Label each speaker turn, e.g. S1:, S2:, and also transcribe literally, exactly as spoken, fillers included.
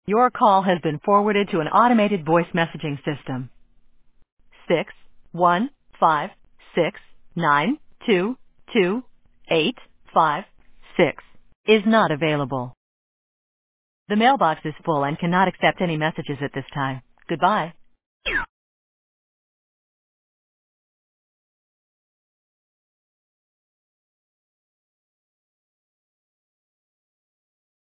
S1: Your call has been forwarded to an automated voice messaging system. Six one five six nine two two eight five six is not available. The mailbox is full and cannot accept any messages at this time. Goodbye.